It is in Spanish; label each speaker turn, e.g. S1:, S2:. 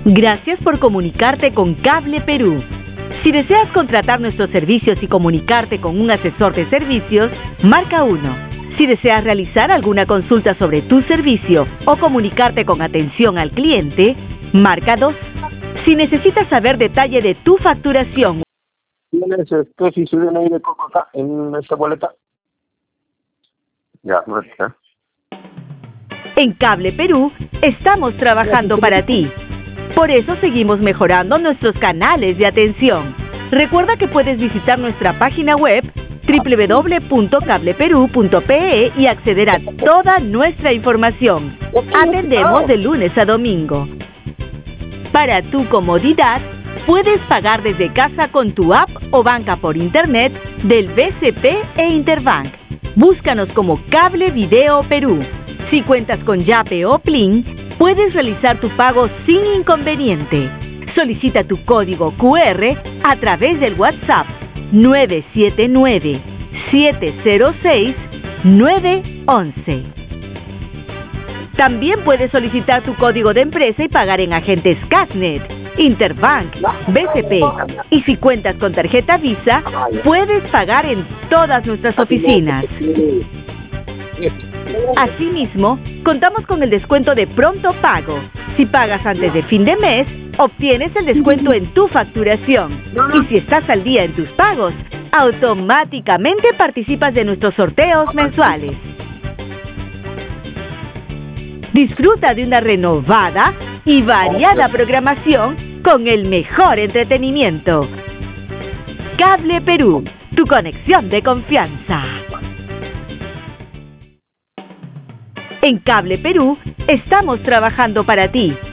S1: Gracias por comunicarte con Cable Perú. Si deseas contratar nuestros servicios y comunicarte con un asesor de servicios, marca 1. Si deseas realizar alguna consulta sobre tu servicio o comunicarte con atención al cliente, marca 2. Si necesitas saber detalle de tu facturación.
S2: ¿Tienes si se viene ahí de coco acá en esta boleta? Ya, no está.
S1: En Cable Perú estamos trabajando para ti. Por eso seguimos mejorando nuestros canales de atención. Recuerda que puedes visitar nuestra página web www.cableperú.pe y acceder a toda nuestra información. Atendemos de lunes a domingo. Para tu comodidad, puedes pagar desde casa con tu app o banca por internet del BCP e Interbank. Búscanos como Cable Video Perú. Si cuentas con Yape o Plin, puedes realizar tu pago sin inconveniente. Solicita tu código QR a través del WhatsApp 979-706-911. También puedes solicitar tu código de empresa y pagar en agentes Casnet, Interbank, BCP. Y si cuentas con tarjeta Visa, puedes pagar en todas nuestras oficinas. Asimismo, contamos con el descuento de pronto pago. Si pagas antes de fin de mes, obtienes el descuento en tu facturación. Y si estás al día en tus pagos, automáticamente participas de nuestros sorteos mensuales. Disfruta de una renovada y variada programación con el mejor entretenimiento. Cable Perú, tu conexión de confianza. En Cable Perú estamos trabajando para ti.